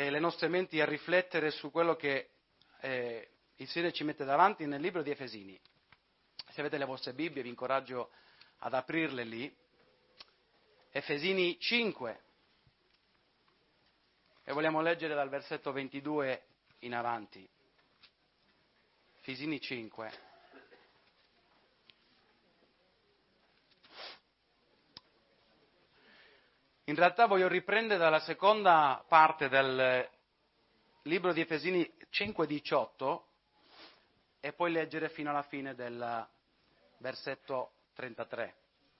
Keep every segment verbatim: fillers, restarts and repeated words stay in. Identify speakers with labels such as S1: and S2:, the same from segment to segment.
S1: eh, le nostre menti a riflettere su quello che eh, il Signore ci mette davanti nel libro di Efesini. Se avete le vostre Bibbie vi incoraggio ad aprirle lì. Efesini cinque. E vogliamo leggere dal versetto ventidue in avanti. Efesini cinque. In realtà voglio riprendere dalla seconda parte del libro di Efesini cinque diciotto e poi leggere fino alla fine del versetto trentatré.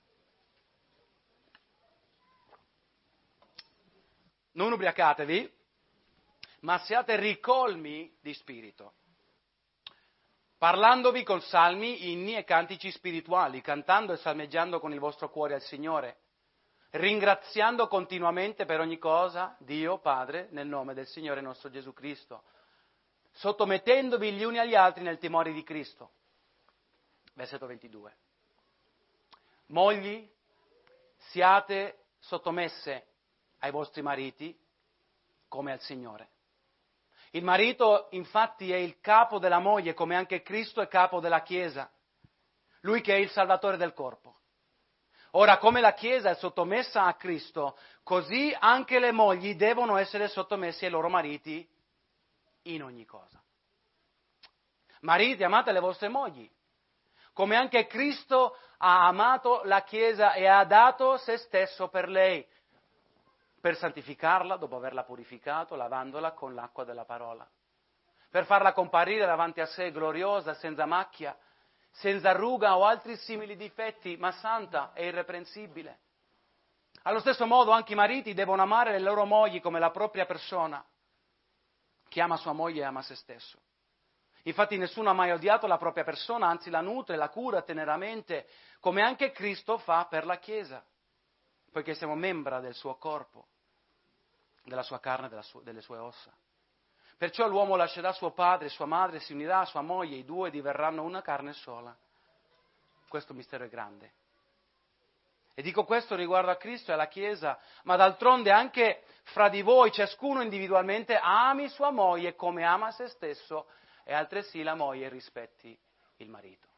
S1: Non ubriacatevi, ma siate ricolmi di spirito, parlandovi con salmi, inni e cantici spirituali, cantando e salmeggiando con il vostro cuore al Signore, ringraziando continuamente per ogni cosa Dio Padre nel nome del Signore nostro Gesù Cristo, sottomettendovi gli uni agli altri nel timore di Cristo. Versetto ventidue. Mogli, siate sottomesse ai vostri mariti come al Signore. Il marito infatti è il capo della moglie, come anche Cristo è capo della Chiesa, lui che è il Salvatore del corpo. Ora, come la Chiesa è sottomessa a Cristo, così anche le mogli devono essere sottomesse ai loro mariti in ogni cosa. Mariti, amate le vostre mogli, come anche Cristo ha amato la Chiesa e ha dato se stesso per lei, per santificarla dopo averla purificato, lavandola con l'acqua della parola, per farla comparire davanti a sé gloriosa, senza macchia, senza ruga o altri simili difetti, ma santa e irreprensibile. Allo stesso modo anche i mariti devono amare le loro mogli come la propria persona. Chi ama sua moglie ama se stesso. Infatti nessuno ha mai odiato la propria persona, anzi la nutre, la cura teneramente, come anche Cristo fa per la Chiesa, poiché siamo membra del suo corpo, della sua carne, della sua, delle sue ossa. Perciò l'uomo lascerà suo padre e sua madre, si unirà a sua moglie, i due diverranno una carne sola. Questo mistero è grande. E dico questo riguardo a Cristo e alla Chiesa, ma d'altronde anche fra di voi, ciascuno individualmente, ami sua moglie come ama se stesso, e altresì la moglie rispetti il marito.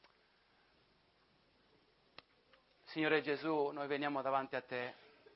S1: Signore Gesù, noi veniamo davanti a Te.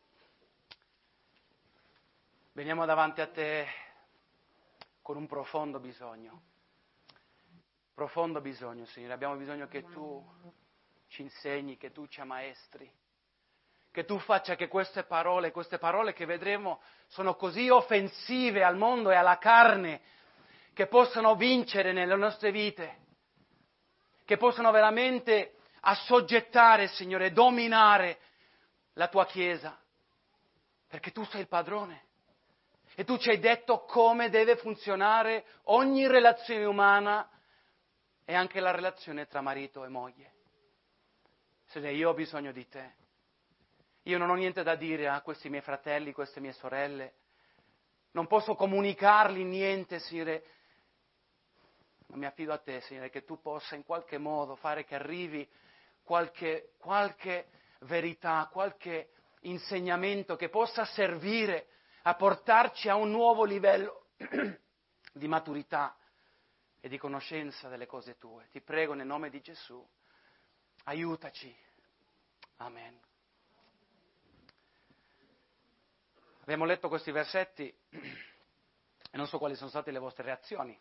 S1: Veniamo davanti a Te con un profondo bisogno. Profondo bisogno, Signore. Abbiamo bisogno che Tu ci insegni, che Tu ci ammaestri, che Tu faccia che queste parole, queste parole che vedremo sono così offensive al mondo e alla carne, che possano vincere nelle nostre vite, che possano veramente assoggettare, Signore, dominare la Tua Chiesa, perché Tu sei il padrone e Tu ci hai detto come deve funzionare ogni relazione umana e anche la relazione tra marito e moglie. Signore, io ho bisogno di Te. Io non ho niente da dire a questi miei fratelli, queste mie sorelle. Non posso comunicargli niente, Signore. Ma mi affido a Te, Signore, che Tu possa in qualche modo fare che arrivi qualche, qualche verità, qualche insegnamento che possa servire a portarci a un nuovo livello di maturità e di conoscenza delle cose Tue. Ti prego nel nome di Gesù, aiutaci. Amen. Abbiamo letto questi versetti e non so quali sono state le vostre reazioni.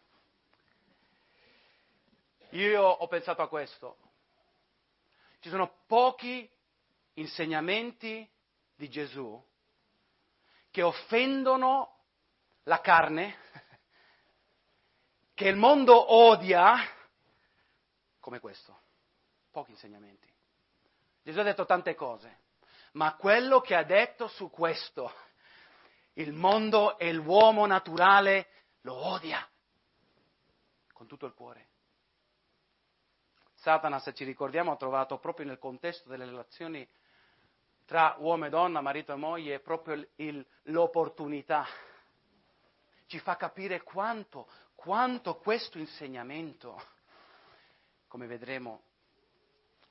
S1: Io ho pensato a questo. Ci sono pochi insegnamenti di Gesù che offendono la carne, che il mondo odia, come questo. Pochi insegnamenti. Gesù ha detto tante cose, ma quello che ha detto su questo, il mondo e l'uomo naturale lo odia con tutto il cuore. Satana, se ci ricordiamo, ha trovato proprio nel contesto delle relazioni tra uomo e donna, marito e moglie, proprio il, il, l'opportunità. Ci fa capire quanto, quanto questo insegnamento, come vedremo,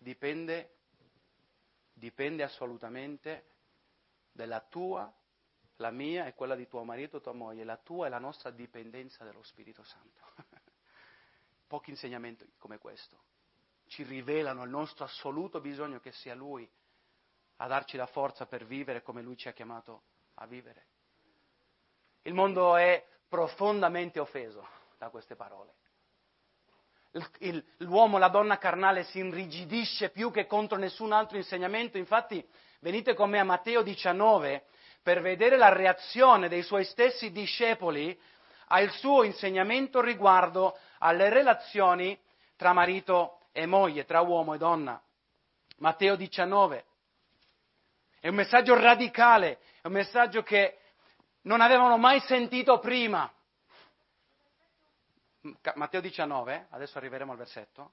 S1: dipende, dipende assolutamente dalla tua la mia e quella di tuo marito e tua moglie, la tua e la nostra dipendenza dallo Spirito Santo. Pochi insegnamenti come questo ci rivelano il nostro assoluto bisogno che sia Lui a darci la forza per vivere come Lui ci ha chiamato a vivere. Il mondo è profondamente offeso da queste parole. Il, il, l'uomo, la donna carnale si irrigidisce più che contro nessun altro insegnamento. Infatti, venite con me a Matteo diciannove per vedere la reazione dei suoi stessi discepoli al suo insegnamento riguardo alle relazioni tra marito e moglie, tra uomo e donna. Matteo diciannove. È un messaggio radicale, è un messaggio che non avevano mai sentito prima. Matteo diciannove, adesso arriveremo al versetto.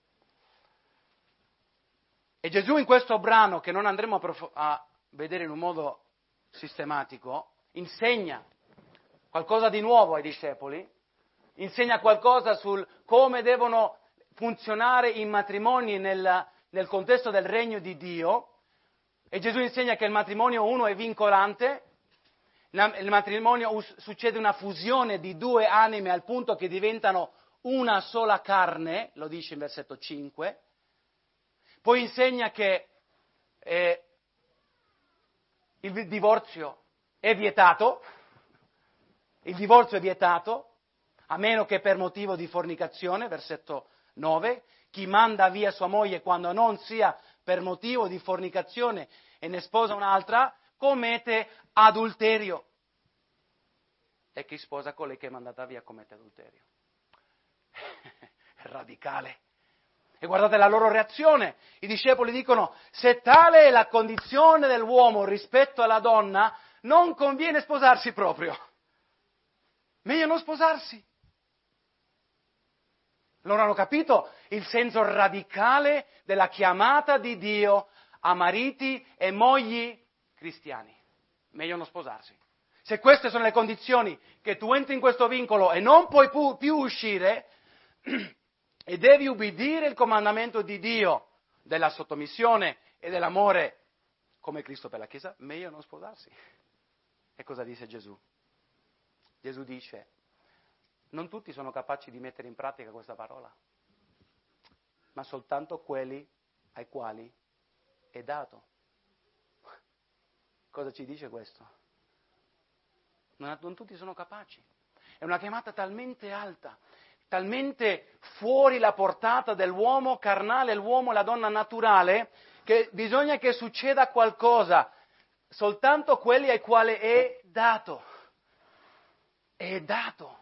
S1: E Gesù in questo brano, che non andremo a, prof- a vedere in un modo sistematico, insegna qualcosa di nuovo ai discepoli, insegna qualcosa sul come devono funzionare i matrimoni nel, nel contesto del regno di Dio. E Gesù insegna che il matrimonio uno è vincolante, il matrimonio succede una fusione di due anime al punto che diventano una sola carne, lo dice in versetto cinque. Poi insegna che eh, il divorzio è vietato, il divorzio è vietato, a meno che per motivo di fornicazione, versetto nove. Chi manda via sua moglie quando non sia per motivo di fornicazione e ne sposa un'altra, commette adulterio. E chi sposa colei che è mandata via commette adulterio. È radicale. E guardate la loro reazione. I discepoli dicono: se tale è la condizione dell'uomo rispetto alla donna, non conviene sposarsi proprio. Meglio non sposarsi. Loro hanno capito il senso radicale della chiamata di Dio a mariti e mogli cristiani. Meglio non sposarsi. Se queste sono le condizioni che tu entri in questo vincolo e non puoi pu- più uscire e devi ubbidire il comandamento di Dio della sottomissione e dell'amore come Cristo per la Chiesa, meglio non sposarsi. E cosa dice Gesù? Gesù dice: non tutti sono capaci di mettere in pratica questa parola, ma soltanto quelli ai quali è dato. Cosa ci dice questo? Non, non tutti sono capaci. È una chiamata talmente alta, talmente fuori la portata dell'uomo carnale, l'uomo e la donna naturale, che bisogna che succeda qualcosa. Soltanto quelli ai quali è dato. È dato.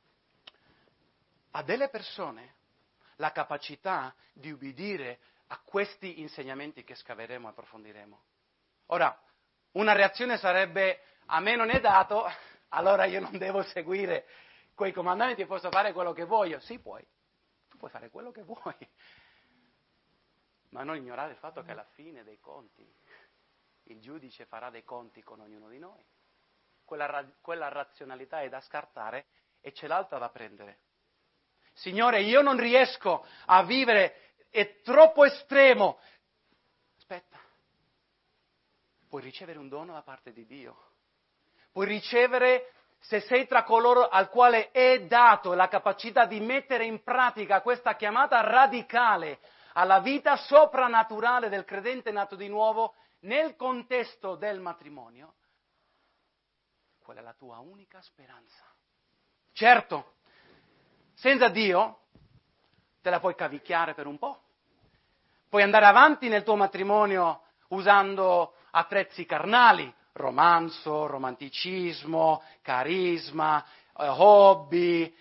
S1: A delle persone la capacità di ubbidire a questi insegnamenti che scaveremo e approfondiremo. Ora, una reazione sarebbe: a me non è dato, allora io non devo seguire quei comandamenti e posso fare quello che voglio. Sì, puoi, tu puoi fare quello che vuoi, ma non ignorare il fatto che alla fine dei conti il giudice farà dei conti con ognuno di noi. Quella, quella razionalità è da scartare e c'è l'altra da prendere. Signore, io non riesco a vivere, è troppo estremo. Aspetta, puoi ricevere un dono da parte di Dio. Puoi ricevere, se sei tra coloro al quale è dato la capacità di mettere in pratica questa chiamata radicale alla vita soprannaturale del credente nato di nuovo nel contesto del matrimonio, quella è la tua unica speranza. Certo, senza Dio te la puoi cavicchiare per un po'. Puoi andare avanti nel tuo matrimonio usando attrezzi carnali, romanzo, romanticismo, carisma, eh, hobby.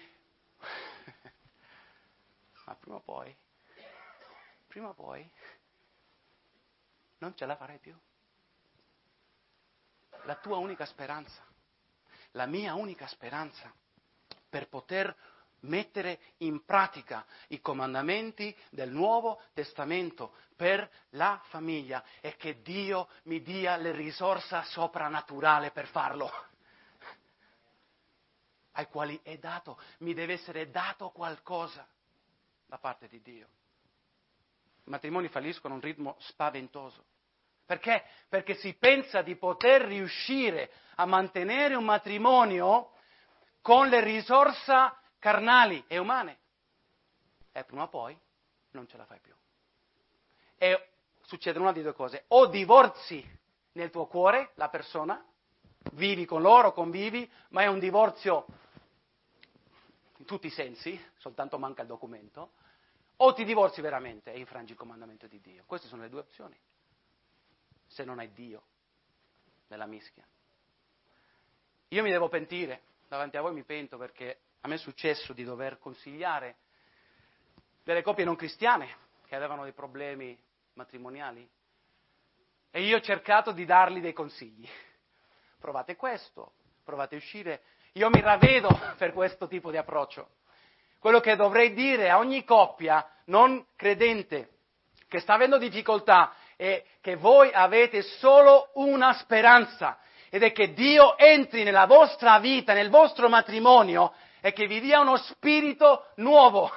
S1: Ma prima o poi, prima o poi, non ce la farai più. La tua unica speranza, la mia unica speranza per poter mettere in pratica i comandamenti del Nuovo Testamento per la famiglia è che Dio mi dia le risorse soprannaturali per farlo, ai quali è dato, mi deve essere dato qualcosa da parte di Dio. I matrimoni falliscono a un ritmo spaventoso, Perché? Perché si pensa di poter riuscire a mantenere un matrimonio con le risorse carnali e umane. E prima o poi non ce la fai più. E succede una di due cose: o divorzi nel tuo cuore la persona, vivi con loro, convivi, ma è un divorzio in tutti i sensi, soltanto manca il documento, o ti divorzi veramente e infrangi il comandamento di Dio. Queste sono le due opzioni, se non hai Dio nella mischia. Io mi devo pentire, davanti a voi mi pento, perché a me è successo di dover consigliare delle coppie non cristiane che avevano dei problemi matrimoniali e io ho cercato di dargli dei consigli. Provate questo, provate a uscire. Io mi ravvedo per questo tipo di approccio. Quello che dovrei dire a ogni coppia non credente che sta avendo difficoltà è che voi avete solo una speranza, ed è che Dio entri nella vostra vita, nel vostro matrimonio, e che vi dia uno spirito nuovo.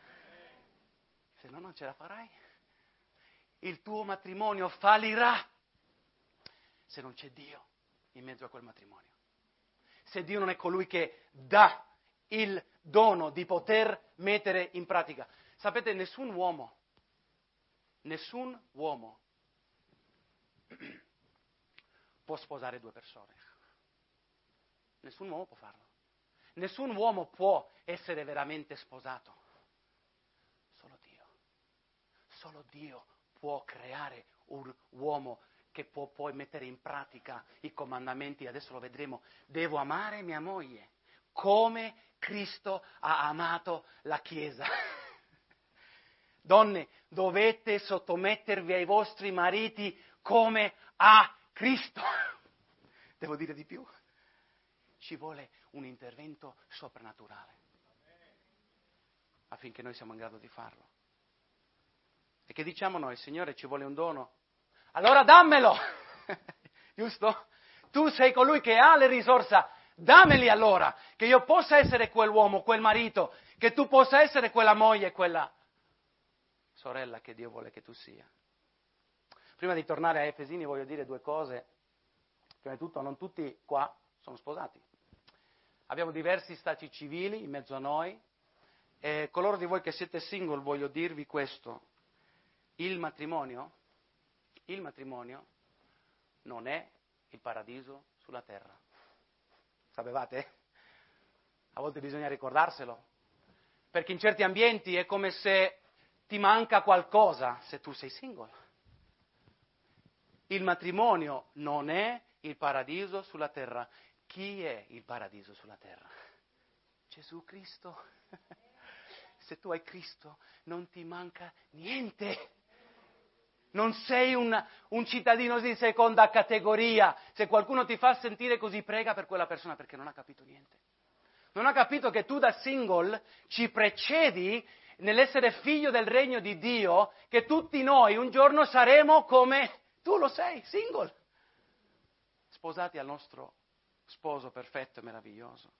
S1: Se no non ce la farai. Il tuo matrimonio fallirà se non c'è Dio in mezzo a quel matrimonio. Se Dio non è colui che dà il dono di poter mettere in pratica. Sapete, nessun uomo, nessun uomo può sposare due persone. Nessun uomo può farlo. Nessun uomo può essere veramente sposato. Solo Dio. Solo Dio può creare un uomo che può poi mettere in pratica i comandamenti. Adesso lo vedremo. Devo amare mia moglie come Cristo ha amato la Chiesa. Donne, dovete sottomettervi ai vostri mariti come a Cristo. Devo dire di più? Ci vuole un intervento soprannaturale affinché noi siamo in grado di farlo. E che diciamo noi? Signore, ci vuole un dono? Allora dammelo! Giusto? Tu sei colui che ha le risorse, dammeli allora, che io possa essere quell'uomo, quel marito, che tu possa essere quella moglie, quella sorella che Dio vuole che tu sia. Prima di tornare a Efesini voglio dire due cose. Prima di tutto, non tutti qua sono sposati. Abbiamo diversi stati civili in mezzo a noi, e coloro di voi che siete single voglio dirvi questo: il matrimonio, il matrimonio non è il paradiso sulla terra. Sapevate? A volte bisogna ricordarselo, perché in certi ambienti è come se ti manca qualcosa se tu sei single. Il matrimonio non è il paradiso sulla terra. Chi è il paradiso sulla terra? Gesù Cristo. Se tu hai Cristo non ti manca niente. Non sei un, un cittadino di seconda categoria. Se qualcuno ti fa sentire così, prega per quella persona, perché non ha capito niente. Non ha capito che tu da single ci precedi nell'essere figlio del regno di Dio, che tutti noi un giorno saremo come tu lo sei, single, sposati al nostro sposo perfetto e meraviglioso.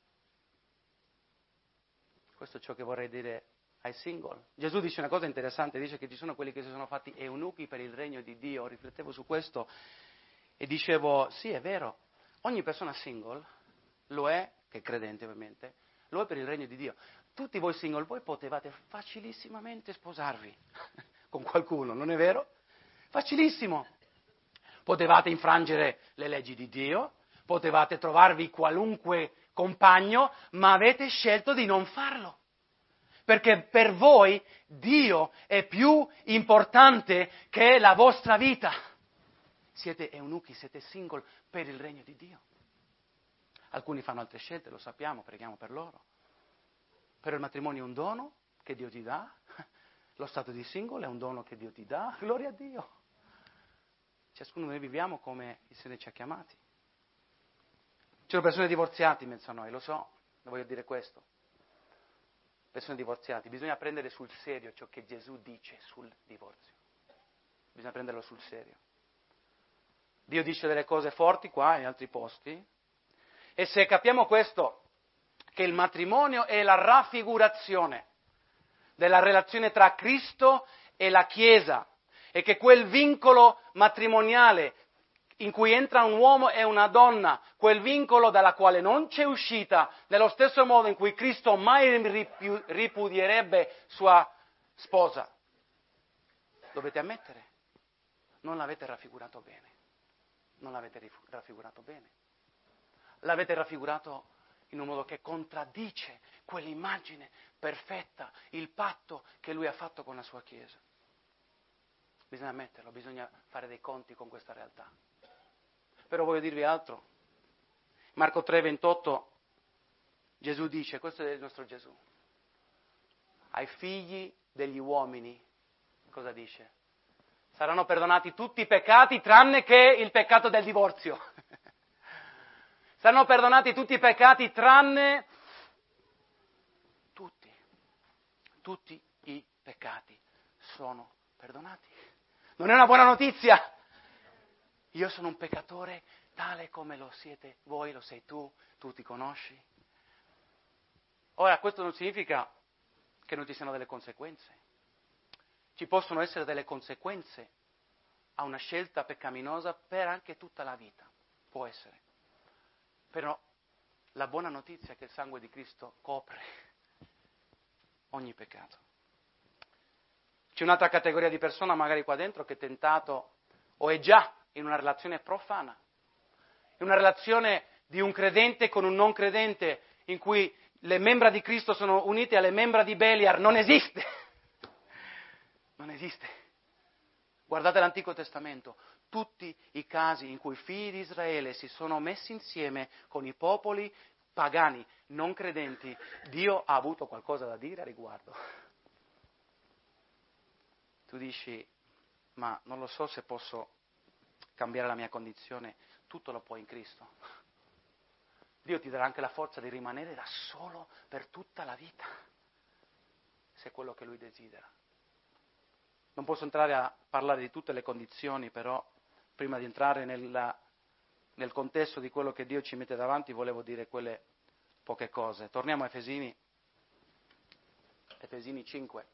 S1: Questo è ciò che vorrei dire ai single. Gesù dice una cosa interessante, dice che ci sono quelli che si sono fatti eunuchi per il regno di Dio. Riflettevo su questo e dicevo, sì, è vero, ogni persona single lo è, che è credente ovviamente, lo è per il regno di Dio. Tutti voi single, voi potevate facilissimamente sposarvi con qualcuno, non è vero? Facilissimo. Potevate infrangere le leggi di Dio, potevate trovarvi qualunque compagno, ma avete scelto di non farlo. Perché per voi Dio è più importante che la vostra vita. Siete eunuchi, siete single per il regno di Dio. Alcuni fanno altre scelte, lo sappiamo, preghiamo per loro. Però il matrimonio è un dono che Dio ti dà, lo stato di single è un dono che Dio ti dà, gloria a Dio. Ciascuno di noi viviamo come il Signore ci ha chiamati. Ci sono persone divorziate in mezzo a noi, lo so, voglio dire questo. Persone divorziate, bisogna prendere sul serio ciò che Gesù dice sul divorzio. Bisogna prenderlo sul serio. Dio dice delle cose forti qua e in altri posti. E se capiamo questo, che il matrimonio è la raffigurazione della relazione tra Cristo e la Chiesa, e che quel vincolo matrimoniale in cui entra un uomo e una donna, quel vincolo dalla quale non c'è uscita, nello stesso modo in cui Cristo mai ripu- ripudierebbe sua sposa, dovete ammettere, non l'avete raffigurato bene, non l'avete rif- raffigurato bene, l'avete raffigurato in un modo che contraddice quell'immagine perfetta, il patto che Lui ha fatto con la sua Chiesa. Bisogna ammetterlo, bisogna fare dei conti con questa realtà. Però voglio dirvi altro. Marco tre ventotto, Gesù dice, questo è il nostro Gesù, ai figli degli uomini, cosa dice? Saranno perdonati tutti i peccati tranne che il peccato del divorzio. Saranno perdonati tutti i peccati tranne tutti, tutti i peccati sono perdonati. Non è una buona notizia? Io sono un peccatore tale come lo siete voi, lo sei tu, tu ti conosci. Ora, questo non significa che non ci siano delle conseguenze. Ci possono essere delle conseguenze a una scelta peccaminosa per anche tutta la vita. Può essere. Però la buona notizia è che il sangue di Cristo copre ogni peccato. C'è un'altra categoria di persona magari qua dentro che è tentato o è già in una relazione profana, in una relazione di un credente con un non credente in cui le membra di Cristo sono unite alle membra di Beliar. Non esiste, non esiste. Guardate l'Antico Testamento, tutti i casi in cui i figli di Israele si sono messi insieme con i popoli pagani, non credenti, Dio ha avuto qualcosa da dire a riguardo. Tu dici, ma non lo so se posso cambiare la mia condizione, tutto lo puoi in Cristo. Dio ti darà anche la forza di rimanere da solo per tutta la vita, se è quello che Lui desidera. Non posso entrare a parlare di tutte le condizioni, però prima di entrare nella, nel contesto di quello che Dio ci mette davanti, volevo dire quelle poche cose. Torniamo a Efesini, Efesini cinque.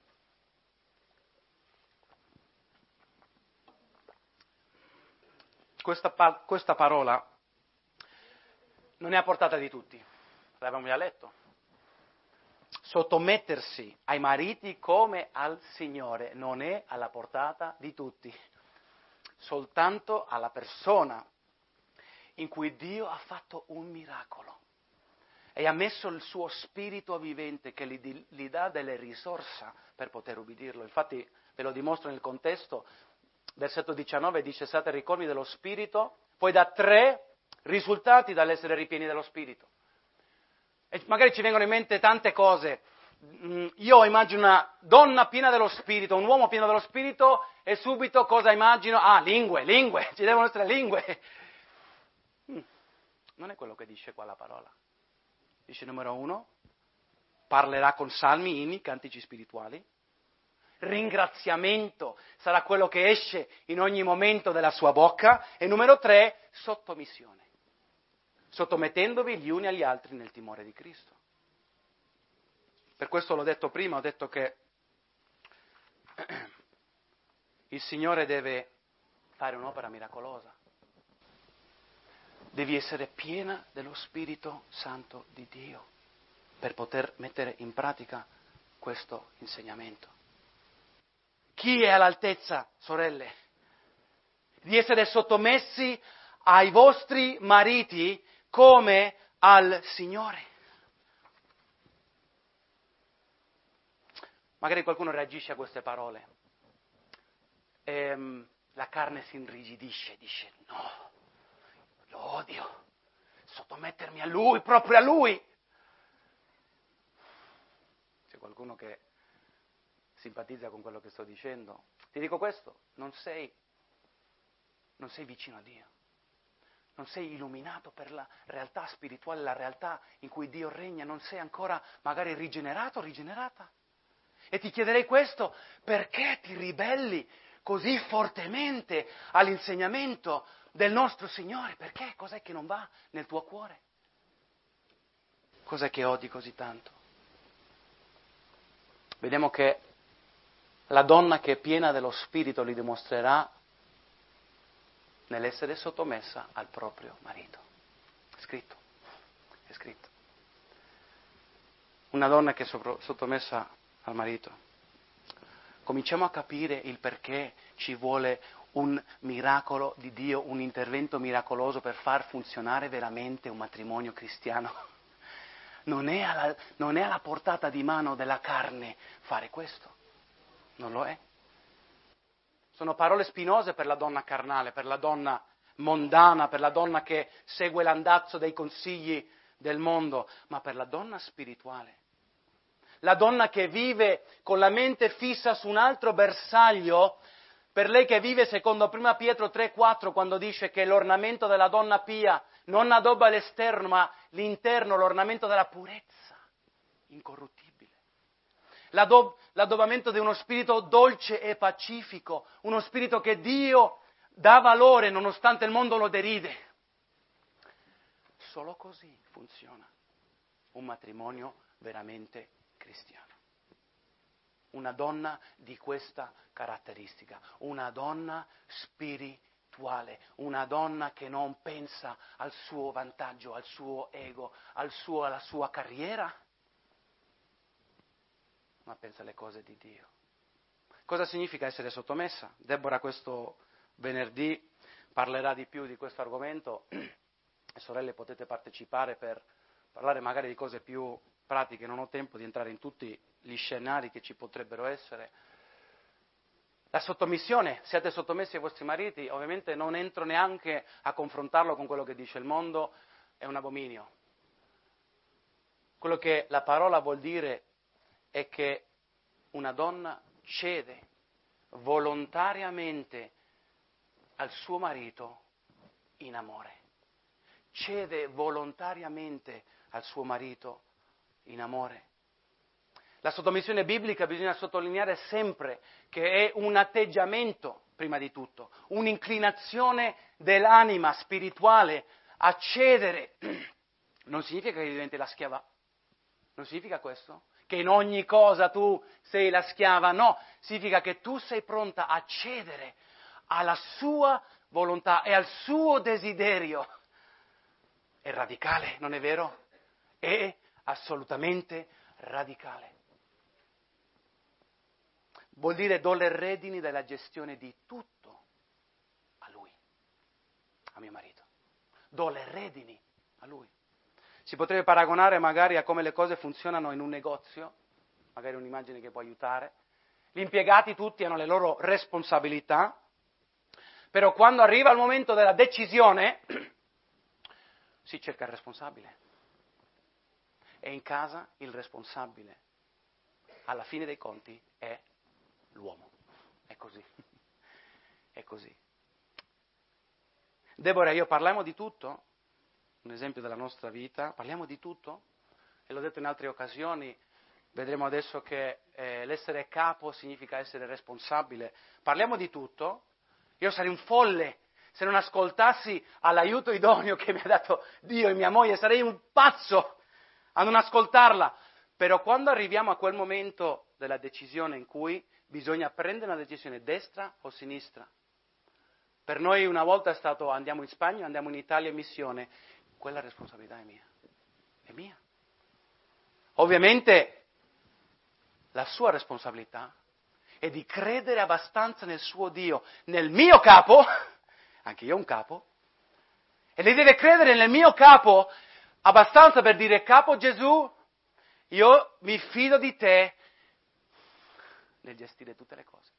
S1: Questa, pa- questa parola non è a portata di tutti, l'abbiamo già letto. Sottomettersi ai mariti come al Signore non è alla portata di tutti, soltanto alla persona in cui Dio ha fatto un miracolo e ha messo il suo spirito vivente che gli, gli dà delle risorse per poter ubbidirlo. Infatti ve lo dimostro nel contesto. Versetto diciannove dice: siate ricolmi dello Spirito, poi dà tre risultati dall'essere ripieni dello Spirito. E magari ci vengono in mente tante cose. Io immagino una donna piena dello Spirito, un uomo pieno dello Spirito, e subito cosa immagino? Ah, lingue, lingue, ci devono essere lingue. Non è quello che dice qua la parola. Dice numero uno, parlerà con salmi, inni, cantici spirituali. Ringraziamento sarà quello che esce in ogni momento della sua bocca. E numero tre, sottomissione, sottomettendovi gli uni agli altri nel timore di Cristo. Per questo l'ho detto prima, ho detto che il Signore deve fare un'opera miracolosa. Devi essere piena dello Spirito Santo di Dio per poter mettere in pratica questo insegnamento. Chi è all'altezza, sorelle, di essere sottomessi ai vostri mariti come al Signore? Magari qualcuno reagisce a queste parole. E, la carne si inrigidisce, dice no, lo odio, sottomettermi a Lui, proprio a Lui. C'è qualcuno che simpatizza con quello che sto dicendo. Ti dico questo, non sei, non sei vicino a Dio, non sei illuminato per la realtà spirituale, la realtà in cui Dio regna, non sei ancora magari rigenerato o rigenerata. E ti chiederei questo, perché ti ribelli così fortemente all'insegnamento del nostro Signore? Perché? Cos'è che non va nel tuo cuore? Cos'è che odi così tanto? Vediamo che La donna che è piena dello Spirito li dimostrerà nell'essere sottomessa al proprio marito. È scritto, è scritto. Una donna che è sottomessa al marito. Cominciamo a capire il perché ci vuole un miracolo di Dio, un intervento miracoloso per far funzionare veramente un matrimonio cristiano. Non è alla, non è alla portata di mano della carne fare questo. Non lo è. Sono parole spinose per la donna carnale, per la donna mondana, per la donna che segue l'andazzo dei consigli del mondo, ma per la donna spirituale. La donna che vive con la mente fissa su un altro bersaglio, per lei che vive secondo primo Pietro tre quattro, quando dice che l'ornamento della donna pia non addobba l'esterno, ma l'interno, l'ornamento della purezza, incorruttibile. L'addob- l'addobamento di uno spirito dolce e pacifico, uno spirito che Dio dà valore nonostante il mondo lo deride. Solo così funziona un matrimonio veramente cristiano. Una donna di questa caratteristica, una donna spirituale, una donna che non pensa al suo vantaggio, al suo ego, al suo, alla sua carriera, ma pensa alle cose di Dio. Cosa significa essere sottomessa? Deborah questo venerdì parlerà di più di questo argomento. Sorelle, potete partecipare per parlare magari di cose più pratiche, non ho tempo di entrare in tutti gli scenari che ci potrebbero essere. La sottomissione, siate sottomessi ai vostri mariti, ovviamente non entro neanche a confrontarlo con quello che dice il mondo, è un abominio. Quello che la parola vuol dire è che una donna cede volontariamente al suo marito in amore. Cede volontariamente al suo marito in amore. La sottomissione biblica bisogna sottolineare sempre che è un atteggiamento, prima di tutto, un'inclinazione dell'anima spirituale a cedere. Non significa che diventi la schiava. Non significa questo? Che in ogni cosa tu sei la schiava. No, significa che tu sei pronta a cedere alla sua volontà e al suo desiderio. È radicale, non è vero? È assolutamente radicale. Vuol dire do le redini della gestione di tutto a lui, a mio marito. Do le redini a lui. Si potrebbe paragonare magari a come le cose funzionano in un negozio, magari un'immagine che può aiutare. Gli impiegati tutti hanno le loro responsabilità, però quando arriva il momento della decisione si cerca il responsabile. E in casa il responsabile, alla fine dei conti, è l'uomo. È così. È così. Deborah e io parliamo di tutto, un esempio della nostra vita, parliamo di tutto, e l'ho detto in altre occasioni, vedremo adesso che eh, l'essere capo significa essere responsabile. Parliamo di tutto. Io sarei un folle se non ascoltassi all'aiuto idoneo che mi ha dato Dio e mia moglie, sarei un pazzo a non ascoltarla. Però quando arriviamo a quel momento della decisione in cui bisogna prendere una decisione destra o sinistra, per noi una volta è stato andiamo in Spagna, andiamo in Italia in missione, quella responsabilità è mia, è mia. Ovviamente la sua responsabilità è di credere abbastanza nel suo Dio, nel mio capo, anche io ho un capo, e lei deve credere nel mio capo abbastanza per dire: capo Gesù, io mi fido di te nel gestire tutte le cose.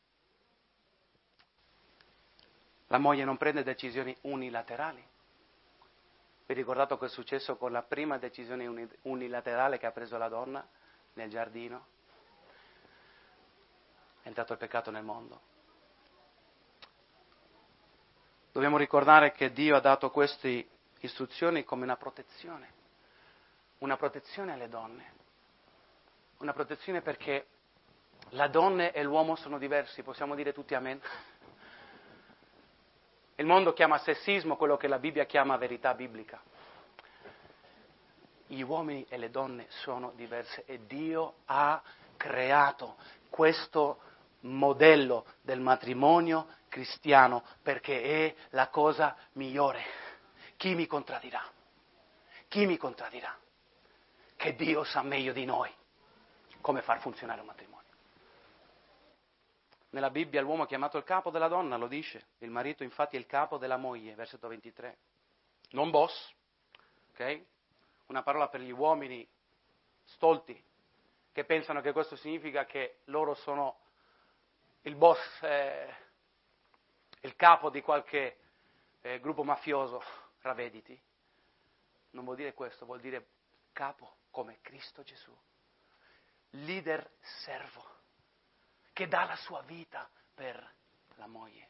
S1: La moglie non prende decisioni unilaterali. Vi ricordate cosa è successo con la prima decisione unilaterale che ha preso la donna nel giardino? È entrato il peccato nel mondo. Dobbiamo ricordare che Dio ha dato queste istruzioni come una protezione, una protezione alle donne, una protezione perché la donna e l'uomo sono diversi, possiamo dire tutti amen? Il mondo chiama sessismo quello che la Bibbia chiama verità biblica. Gli uomini e le donne sono diverse e Dio ha creato questo modello del matrimonio cristiano, perché è la cosa migliore. Chi mi contraddirà? Chi mi contraddirà? Che Dio sa meglio di noi come far funzionare un matrimonio. Nella Bibbia l'uomo è chiamato il capo della donna, lo dice. Il marito infatti è il capo della moglie, versetto ventitré. Non boss, ok? Una parola per gli uomini stolti, che pensano che questo significa che loro sono il boss, eh, il capo di qualche eh, gruppo mafioso, ravvediti. Non vuol dire questo, vuol dire capo come Cristo Gesù, leader servo, che dà la sua vita per la moglie.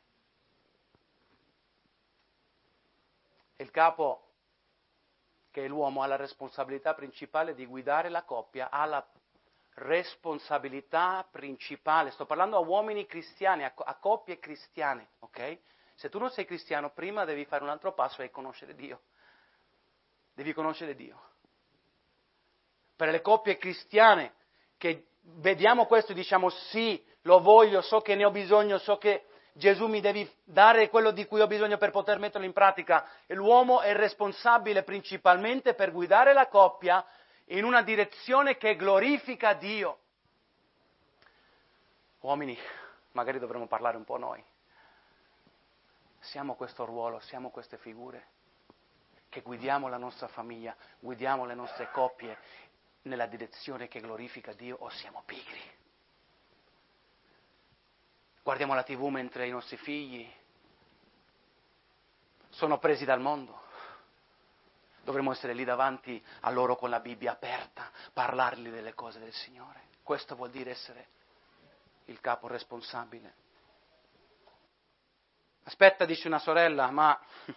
S1: Il capo, che è l'uomo, ha la responsabilità principale di guidare la coppia, ha la responsabilità principale. Sto parlando a uomini cristiani, a, a coppie cristiane, ok? Se tu non sei cristiano, prima devi fare un altro passo e conoscere Dio. Devi conoscere Dio. Per le coppie cristiane che vediamo questo e diciamo sì, lo voglio, so che ne ho bisogno, so che Gesù mi devi dare quello di cui ho bisogno per poter metterlo in pratica. E l'uomo è responsabile principalmente per guidare la coppia in una direzione che glorifica Dio. Uomini, magari dovremmo parlare un po' noi. Siamo questo ruolo, siamo queste figure che guidiamo la nostra famiglia, guidiamo le nostre coppie nella direzione che glorifica Dio, o siamo pigri? Guardiamo la tivù mentre i nostri figli sono presi dal mondo. Dovremmo essere lì davanti a loro con la Bibbia aperta, parlargli delle cose del Signore. Questo vuol dire essere il capo responsabile. Aspetta, dice una sorella, ma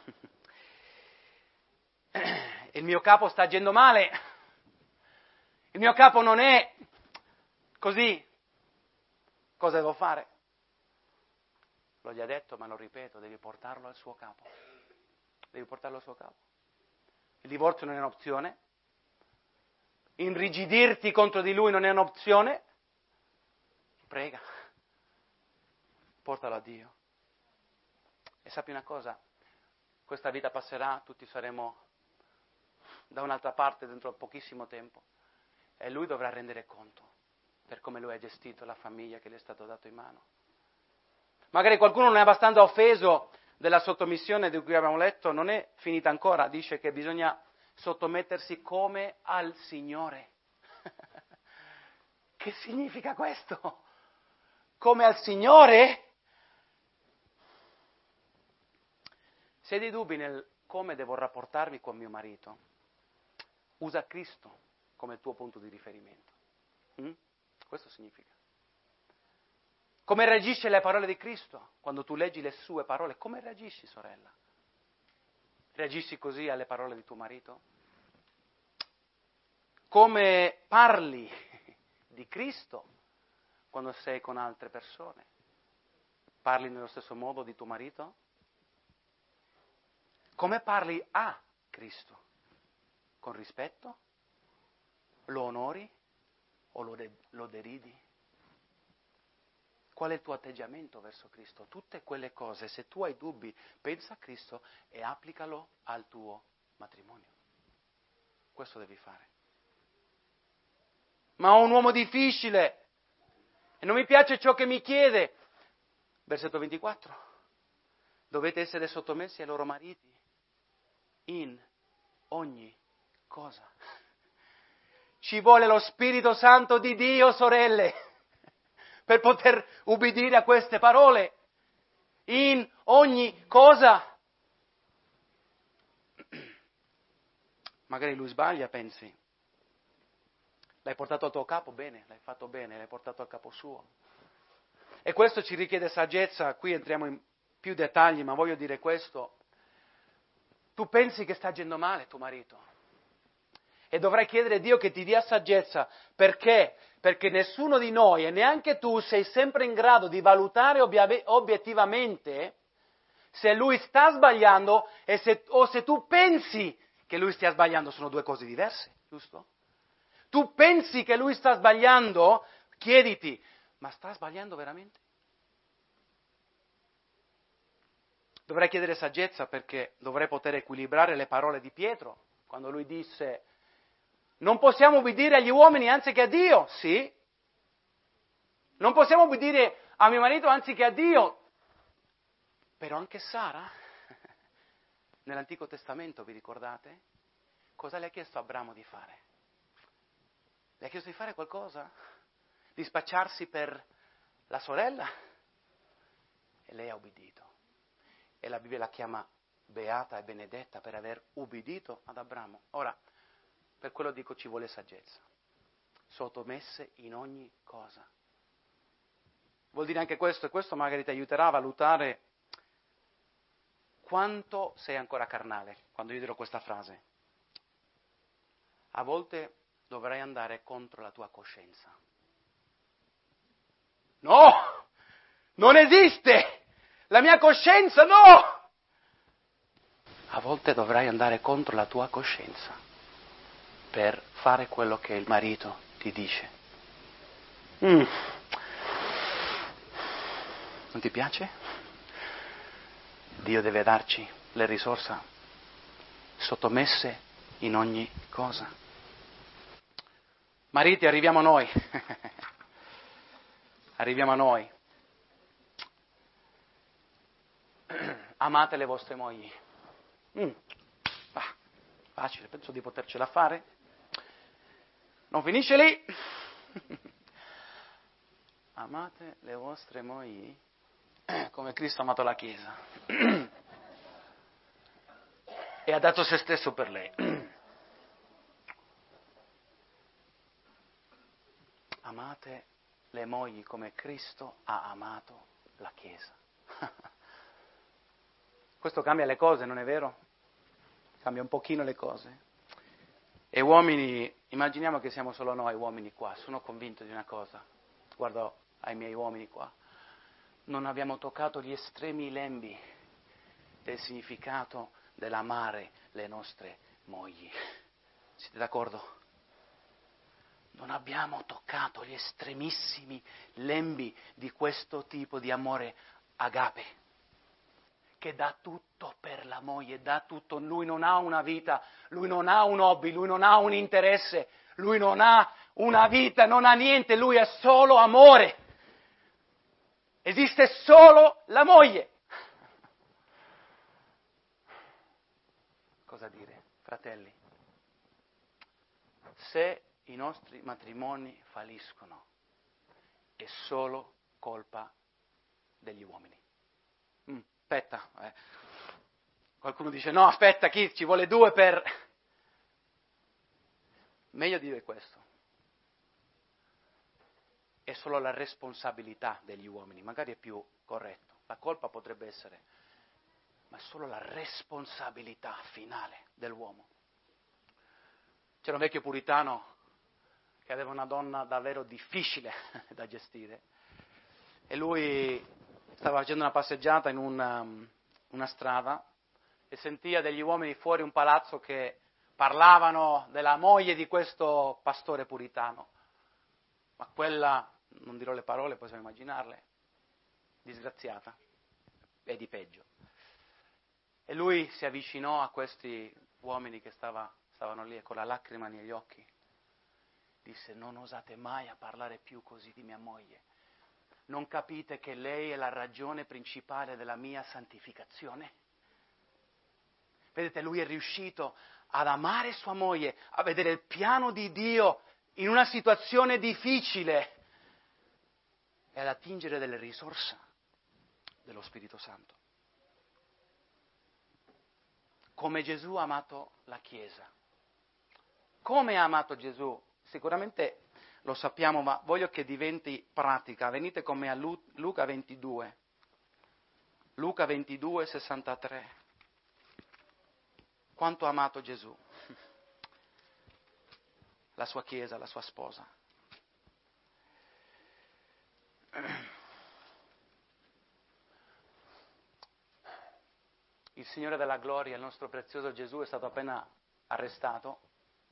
S1: il mio capo sta agendo male. Il mio capo non è così. Cosa devo fare? L'ho già detto, ma lo ripeto, devi portarlo al suo capo. Devi portarlo al suo capo. Il divorzio non è un'opzione. Inrigidirti contro di lui non è un'opzione. Prega. Portalo a Dio. E sappi una cosa, questa vita passerà, tutti saremo da un'altra parte dentro pochissimo tempo. E lui dovrà rendere conto per come lui ha gestito la famiglia che gli è stato dato in mano. Magari qualcuno non è abbastanza offeso della sottomissione di cui abbiamo letto, non è finita ancora, dice che bisogna sottomettersi come al Signore. Che significa questo? Come al Signore? Se hai dei dubbi nel come devo rapportarmi con mio marito, usa Cristo come tuo punto di riferimento. Mm? Questo significa. Come reagisce alle parole di Cristo? Quando tu leggi le sue parole, come reagisci, sorella? Reagisci così alle parole di tuo marito? Come parli di Cristo quando sei con altre persone? Parli nello stesso modo di tuo marito? Come parli a Cristo? Con rispetto? Lo onori o lo, de- lo deridi? Qual è il tuo atteggiamento verso Cristo? Tutte quelle cose, se tu hai dubbi, pensa a Cristo e applicalo al tuo matrimonio. Questo devi fare. Ma ho un uomo difficile e non mi piace ciò che mi chiede. Versetto ventiquattro. Dovete essere sottomessi ai loro mariti in ogni cosa. Ci vuole lo Spirito Santo di Dio, sorelle, per poter ubbidire a queste parole. In ogni cosa. Magari lui sbaglia, pensi. L'hai portato al tuo capo? Bene, l'hai fatto bene, l'hai portato al capo suo. E questo ci richiede saggezza, qui entriamo in più dettagli, ma voglio dire questo. Tu pensi che sta agendo male tuo marito e dovrai chiedere a Dio che ti dia saggezza. Perché? Perché nessuno di noi, e neanche tu, sei sempre in grado di valutare obiettivamente obiettivamente se lui sta sbagliando e se, o se tu pensi che lui stia sbagliando. Sono due cose diverse, giusto? Tu pensi che lui sta sbagliando, chiediti, ma sta sbagliando veramente? Dovrei chiedere saggezza perché dovrei poter equilibrare le parole di Pietro, quando lui disse, non possiamo obbedire agli uomini anziché a Dio, sì. Non possiamo obbedire a mio marito anziché a Dio, però anche Sara, nell'Antico Testamento, vi ricordate? Cosa le ha chiesto Abramo di fare? Le ha chiesto di fare qualcosa? Di spacciarsi per la sorella? E lei ha ubbidito. E la Bibbia la chiama beata e benedetta per aver ubbidito ad Abramo. Ora, per quello dico ci vuole saggezza. Sottomesse in ogni cosa. Vuol dire anche questo, e questo magari ti aiuterà a valutare quanto sei ancora carnale, quando io dirò questa frase. A volte dovrai andare contro la tua coscienza. No! Non esiste! La mia coscienza, no! A volte dovrai andare contro la tua coscienza per fare quello che il marito ti dice. Mm. Non ti piace? Dio deve darci le risorse sottomesse in ogni cosa. Mariti, arriviamo a noi. Arriviamo a noi. Amate le vostre mogli. Mm. Ah, facile, penso di potercela fare. Non finisce lì. Amate le vostre mogli come Cristo ha amato la Chiesa e ha dato se stesso per lei. Amate le mogli come Cristo ha amato la Chiesa. Questo cambia le cose, non è vero? Cambia un pochino le cose. E uomini, immaginiamo che siamo solo noi uomini qua, sono convinto di una cosa, guardo ai miei uomini qua, non abbiamo toccato gli estremi lembi del significato dell'amare le nostre mogli. Siete d'accordo? Non abbiamo toccato gli estremissimi lembi di questo tipo di amore agape, che dà tutto per la moglie, dà tutto. Lui non ha una vita, lui non ha un hobby, lui non ha un interesse, lui non ha una vita, non ha niente, lui è solo amore. Esiste solo la moglie. Cosa dire, fratelli? Se i nostri matrimoni falliscono, è solo colpa degli uomini. Mm, aspetta, eh. Qualcuno dice no, aspetta, chi ci vuole due per... Meglio dire questo. È solo la responsabilità degli uomini, magari è più corretto. La colpa potrebbe essere, ma è solo la responsabilità finale dell'uomo. C'era un vecchio puritano che aveva una donna davvero difficile da gestire e lui stava facendo una passeggiata in una, una strada e sentiva degli uomini fuori un palazzo che parlavano della moglie di questo pastore puritano, ma quella, non dirò le parole, possiamo immaginarle, disgraziata e di peggio. E lui si avvicinò a questi uomini che stava, stavano lì e con la lacrima negli occhi disse: non osate mai a parlare più così di mia moglie. Non capite che lei è la ragione principale della mia santificazione? Vedete, lui è riuscito ad amare sua moglie, a vedere il piano di Dio in una situazione difficile e ad attingere delle risorse dello Spirito Santo. Come Gesù ha amato la Chiesa. Come ha amato Gesù? Sicuramente lo sappiamo, ma voglio che diventi pratica. Venite con me a Luca ventidue. Luca ventidue, sessantatré. Quanto ha amato Gesù? La sua Chiesa, la sua sposa. Il Signore della gloria, il nostro prezioso Gesù, è stato appena arrestato.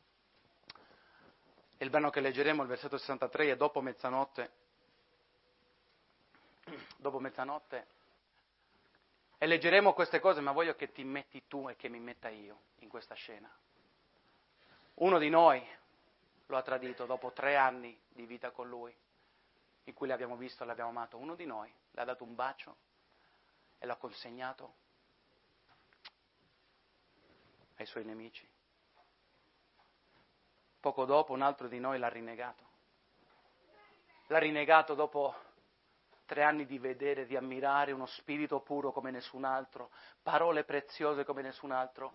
S1: Il brano che leggeremo, il versetto sessantatré, è dopo mezzanotte. Dopo mezzanotte E leggeremo queste cose, ma voglio che ti metti tu e che mi metta io in questa scena. Uno di noi lo ha tradito dopo tre anni di vita con lui, in cui l'abbiamo visto e l'abbiamo amato. Uno di noi le ha dato un bacio e l'ha consegnato ai suoi nemici. Poco dopo un altro di noi l'ha rinnegato. L'ha rinnegato dopo tre anni di vedere, di ammirare uno spirito puro come nessun altro, parole preziose come nessun altro.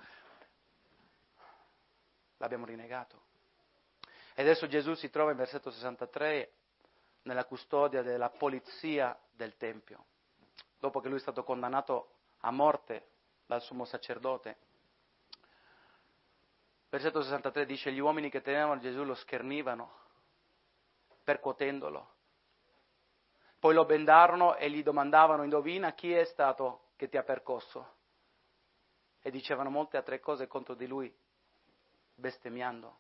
S1: L'abbiamo rinnegato. E adesso Gesù si trova in versetto sessantatré nella custodia della polizia del Tempio, dopo che lui è stato condannato a morte dal sommo sacerdote. Versetto sessantatré dice: gli uomini che tenevano Gesù lo schernivano, percuotendolo. Poi lo bendarono e gli domandavano: indovina chi è stato che ti ha percosso? E dicevano molte altre cose contro di lui, bestemmiando.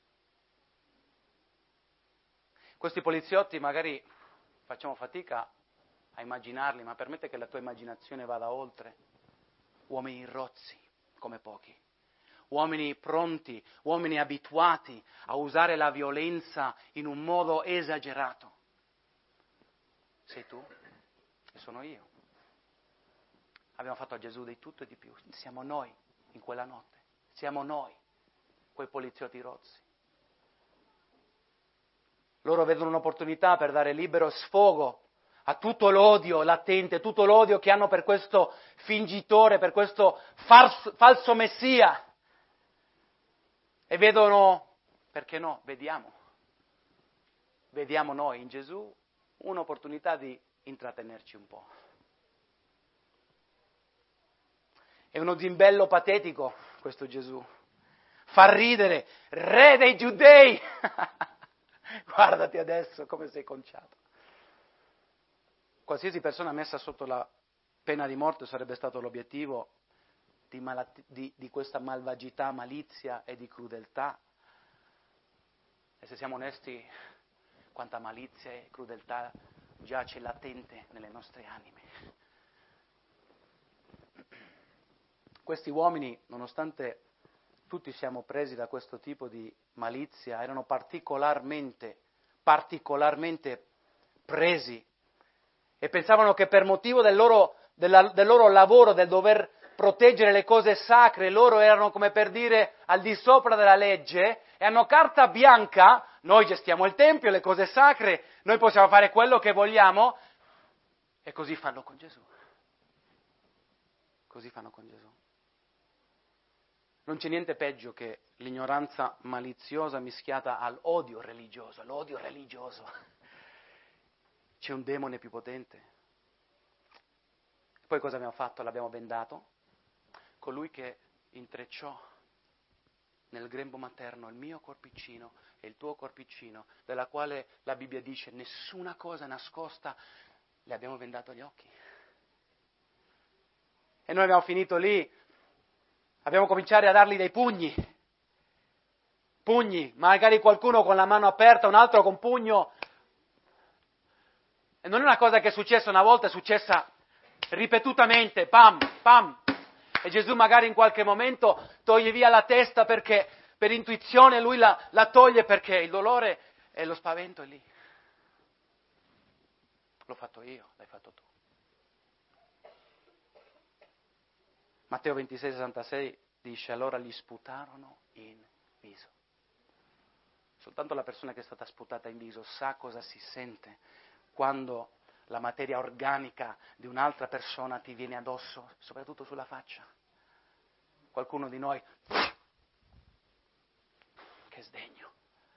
S1: Questi poliziotti magari facciamo fatica a immaginarli, ma permette che la tua immaginazione vada oltre. Uomini rozzi come pochi. Uomini pronti, uomini abituati a usare la violenza in un modo esagerato. Sei tu e sono io. Abbiamo fatto a Gesù di tutto e di più. Siamo noi in quella notte. Siamo noi, quei poliziotti rozzi. Loro vedono un'opportunità per dare libero sfogo a tutto l'odio latente, tutto l'odio che hanno per questo fingitore, per questo falso, falso messia. E vedono, perché no, vediamo, vediamo noi in Gesù un'opportunità di intrattenerci un po'. È uno zimbello patetico questo Gesù, fa ridere, re dei giudei, guardati adesso come sei conciato. Qualsiasi persona messa sotto la pena di morte sarebbe stato l'obiettivo Di, malati- di, di questa malvagità, malizia e di crudeltà. E se siamo onesti, quanta malizia e crudeltà giace latente nelle nostre anime. Questi uomini, nonostante tutti siamo presi da questo tipo di malizia, erano particolarmente, particolarmente presi e pensavano che per motivo del loro, della, del loro lavoro, del dover proteggere le cose sacre, loro erano, come per dire, al di sopra della legge e hanno carta bianca: noi gestiamo il Tempio, le cose sacre, noi possiamo fare quello che vogliamo, e così fanno con Gesù. Così fanno con Gesù. Non c'è niente peggio che l'ignoranza maliziosa mischiata all'odio religioso, all'odio religioso. C'è un demone più potente. Poi cosa abbiamo fatto? L'abbiamo bendato. Colui che intrecciò nel grembo materno il mio corpicino e il tuo corpicino, della quale la Bibbia dice nessuna cosa nascosta, le abbiamo vendato gli occhi. E noi abbiamo finito lì, abbiamo cominciato a dargli dei pugni, pugni, magari qualcuno con la mano aperta, un altro con pugno. E non è una cosa che è successa una volta, è successa ripetutamente, pam, pam. E Gesù magari in qualche momento toglie via la testa perché per intuizione lui la, la toglie perché il dolore e lo spavento è lì. L'ho fatto io, l'hai fatto tu. Matteo ventisei sessantasei dice: allora gli sputarono in viso. Soltanto la persona che è stata sputata in viso sa cosa si sente quando la materia organica di un'altra persona ti viene addosso, soprattutto sulla faccia. Qualcuno di noi, che sdegno.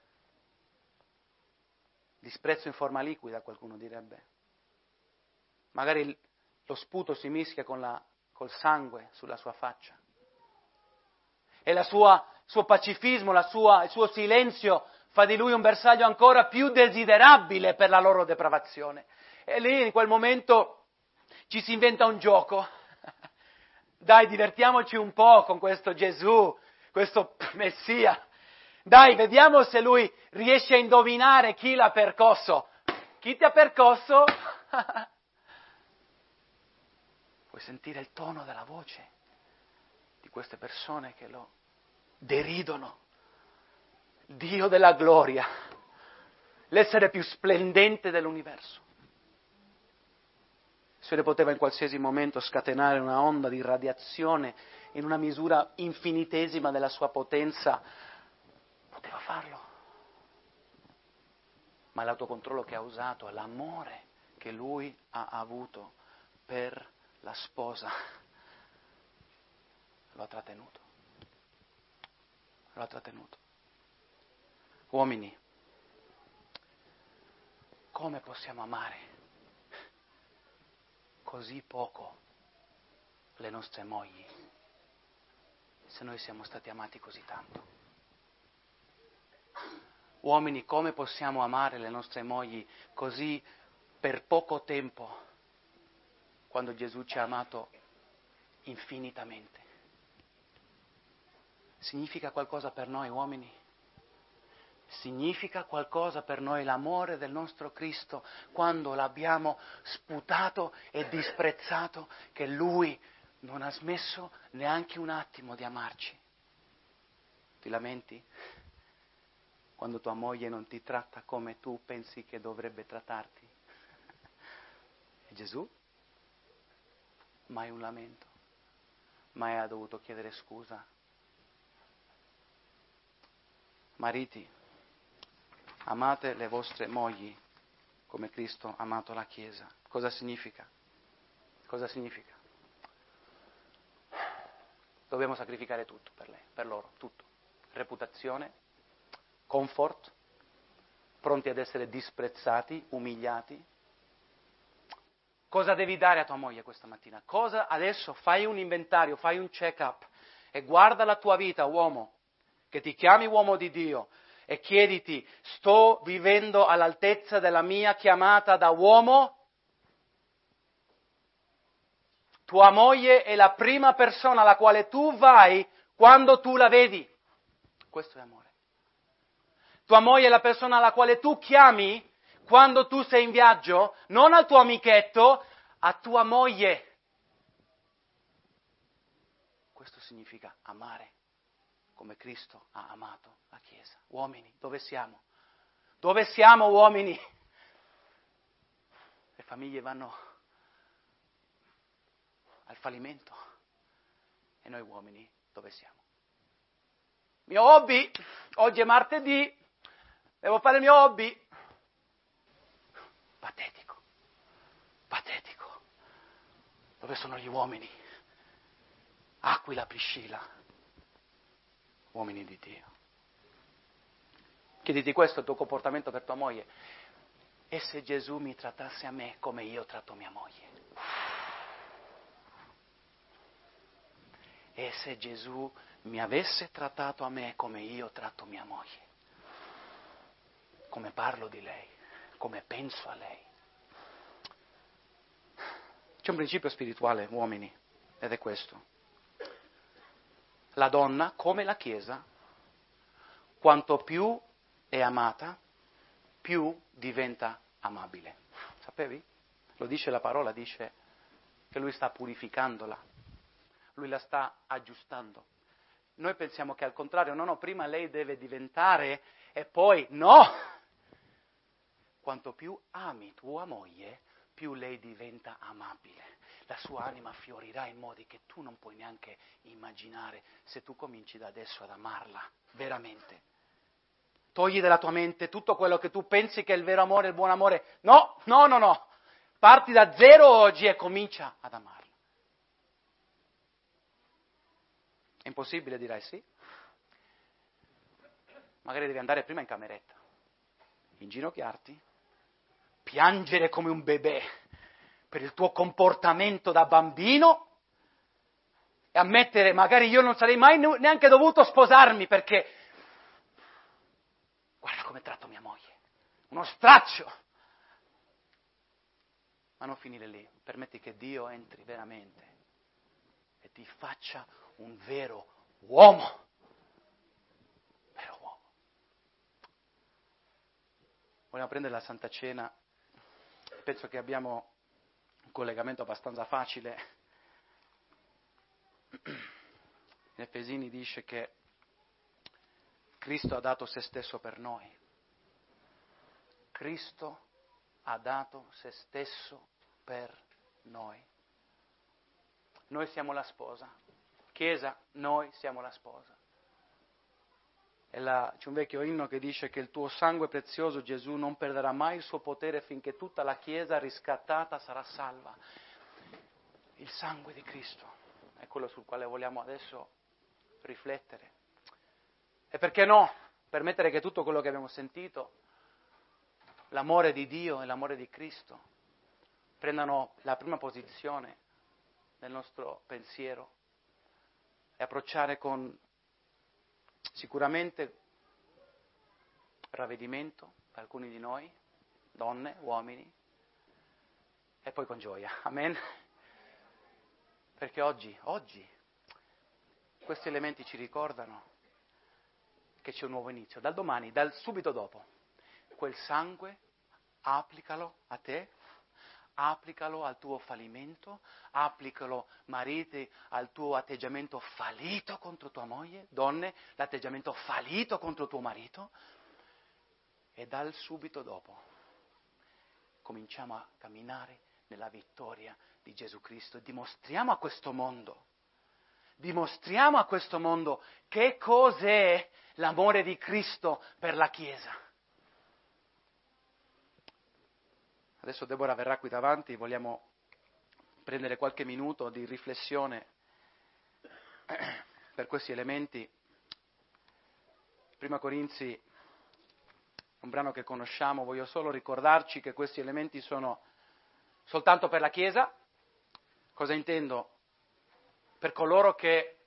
S1: Disprezzo in forma liquida, qualcuno direbbe. Magari lo sputo si mischia con la, col sangue sulla sua faccia. E la sua, il suo pacifismo, la sua, il suo silenzio fa di lui un bersaglio ancora più desiderabile per la loro depravazione. E lì in quel momento ci si inventa un gioco. Dai, divertiamoci un po' con questo Gesù, questo Messia. Dai, vediamo se lui riesce a indovinare chi l'ha percosso. Chi ti ha percosso? Puoi sentire il tono della voce di queste persone che lo deridono. Dio della gloria, l'essere più splendente dell'universo. Il Signore poteva in qualsiasi momento scatenare una onda di radiazione in una misura infinitesima della sua potenza, poteva farlo. Ma è l'autocontrollo che ha usato, è l'amore che Lui ha avuto per la sposa. Lo ha trattenuto. Lo ha trattenuto. Uomini, come possiamo amare così poco le nostre mogli se noi siamo stati amati così tanto? Uomini, come possiamo amare le nostre mogli così per poco tempo quando Gesù ci ha amato infinitamente? Significa qualcosa per noi, uomini? Significa qualcosa per noi l'amore del nostro Cristo quando l'abbiamo sputato e disprezzato, che Lui non ha smesso neanche un attimo di amarci? Ti lamenti quando tua moglie non ti tratta come tu pensi che dovrebbe trattarti? E Gesù? Mai un lamento, mai ha dovuto chiedere scusa. Mariti, amate le vostre mogli come Cristo ha amato la Chiesa. Cosa significa? Cosa significa? Dobbiamo sacrificare tutto per lei, per loro, tutto. Reputazione, comfort, pronti ad essere disprezzati, umiliati. Cosa devi dare a tua moglie questa mattina? Cosa adesso? Fai un inventario, fai un check-up e guarda la tua vita, uomo, che ti chiami uomo di Dio, e chiediti, sto vivendo all'altezza della mia chiamata da uomo? Tua moglie è la prima persona alla quale tu vai quando tu la vedi. Questo è amore. Tua moglie è la persona alla quale tu chiami quando tu sei in viaggio, non al tuo amichetto, a tua moglie. Questo significa amare come Cristo ha amato la Chiesa. Uomini, dove siamo? Dove siamo, uomini? Le famiglie vanno al fallimento. E noi uomini, dove siamo? Mio hobby, oggi è martedì, devo fare il mio hobby. Patetico, patetico. Dove sono gli uomini? Aquila, Priscilla, uomini di Dio. Chiediti questo, il tuo comportamento per tua moglie. E se Gesù mi trattasse a me come io tratto mia moglie? E se Gesù mi avesse trattato a me come io tratto mia moglie? Come parlo di lei? Come penso a lei? C'è un principio spirituale, uomini, ed è questo. La donna, come la Chiesa, quanto più è amata, più diventa amabile. Sapevi? Lo dice la parola, dice che lui sta purificandola, lui la sta aggiustando. Noi pensiamo che al contrario, no, no, prima lei deve diventare e poi no! Quanto più ami tua moglie, più lei diventa amabile. La sua anima fiorirà in modi che tu non puoi neanche immaginare se tu cominci da adesso ad amarla, veramente. Togli dalla tua mente tutto quello che tu pensi che è il vero amore, il buon amore. No, no, no, no. Parti da zero oggi e comincia ad amarla. È impossibile, dirai sì? Magari devi andare prima in cameretta, inginocchiarti, piangere come un bebè per il tuo comportamento da bambino e ammettere, magari io non sarei mai neanche dovuto sposarmi perché guarda come tratto mia moglie, uno straccio. Ma non finire lì, permetti che Dio entri veramente e ti faccia un vero uomo. Vero uomo. Vogliamo prendere la Santa Cena, penso che abbiamo un collegamento abbastanza facile in Efesini dice che Cristo ha dato se stesso per noi. Cristo ha dato se stesso per noi. Noi siamo la sposa. Chiesa, noi siamo la sposa. E la, c'è un vecchio inno che dice che il tuo sangue prezioso, Gesù, non perderà mai il suo potere finché tutta la Chiesa riscattata sarà salva. Il sangue di Cristo è quello sul quale vogliamo adesso riflettere. E perché no? Permettere che tutto quello che abbiamo sentito, l'amore di Dio e l'amore di Cristo, prendano la prima posizione nel nostro pensiero e approcciare con sicuramente ravvedimento per alcuni di noi, donne, uomini, e poi con gioia. Amen? Perché oggi, oggi, questi elementi ci ricordano che c'è un nuovo inizio. Dal domani, dal subito dopo, quel sangue, applicalo a te, applicalo al tuo fallimento, applicalo, mariti, al tuo atteggiamento fallito contro tua moglie, donne, l'atteggiamento fallito contro tuo marito, e dal subito dopo cominciamo a camminare nella vittoria di Gesù Cristo e dimostriamo a questo mondo, dimostriamo a questo mondo che cos'è l'amore di Cristo per la Chiesa. Adesso Deborah verrà qui davanti, vogliamo prendere qualche minuto di riflessione per questi elementi. Prima Corinzi, un brano che conosciamo, voglio solo ricordarci che questi elementi sono soltanto per la Chiesa. Cosa intendo? Per coloro che,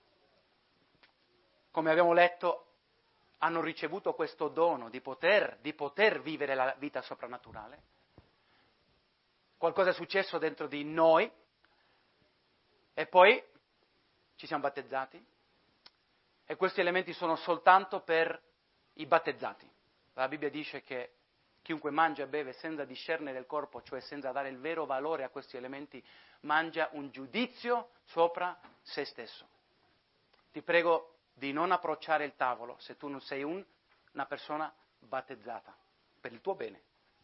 S1: come abbiamo letto, hanno ricevuto questo dono di poter, di poter vivere la vita soprannaturale. Qualcosa è successo dentro di noi e poi ci siamo battezzati e questi elementi sono soltanto per i battezzati. La Bibbia dice che chiunque mangia e beve senza discernere il corpo, cioè senza dare il vero valore a questi elementi, mangia un giudizio sopra se stesso. Ti prego di non approcciare il tavolo se tu non sei un, una persona battezzata, per il tuo bene.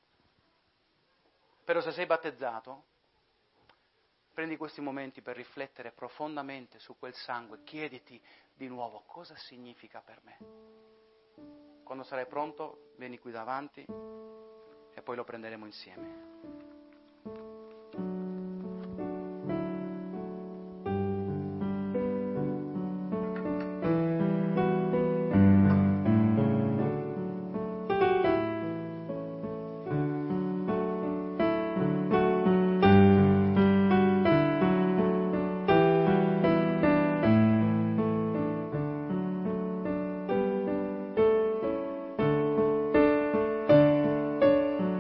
S1: Però se sei battezzato, prendi questi momenti per riflettere profondamente su quel sangue, chiediti di nuovo cosa significa per me. Quando sarai pronto, vieni qui davanti e poi lo prenderemo insieme.